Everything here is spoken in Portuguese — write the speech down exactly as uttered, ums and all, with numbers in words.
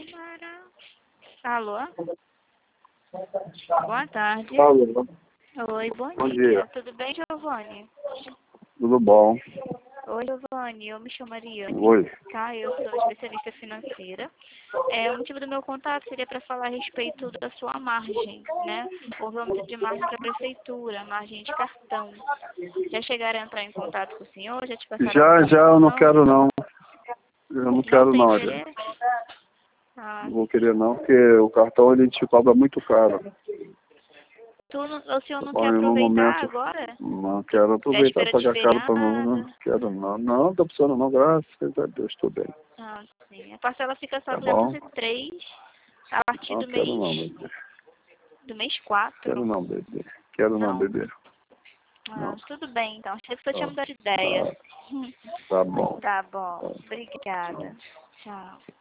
Câmara. Alô? Boa tarde. Alô. Oi, bom, Bom dia. dia. Tudo bem, Giovanni? Tudo bom? Oi, Giovanni. Eu me chamo Mariane. Oi. Tá, eu sou especialista financeira. É, o motivo do meu contato seria para falar a respeito da sua margem, né? Houve um aumento de margem para a prefeitura, margem de cartão. Já chegaram a entrar em contato com o senhor? Já te passaram Já, alguma já, eu não informação? quero não. Eu não Não quero tem não, Adriano. interesse? Ah, Não vou querer não, porque o cartão ele te cobra muito caro. tu não, o senhor não quer Bom, no aproveitar momento, agora? não quero É aproveitar e espera de pagar caro para não, feriado? não quero não. Não, tô precisando não, graças a Deus, estou bem. Ah, sim. A parcela fica só Tá bom? duzentos e três a partir Não do quero não, mês, bebê. do mês Quero quatro. não, bebê. Quero não, Não? bebê. Ah, Não. tudo bem, então. Achei que você tinha Tá, mudado de ideia. tá, tá bom. Tá bom. Tá. Obrigada. Tchau.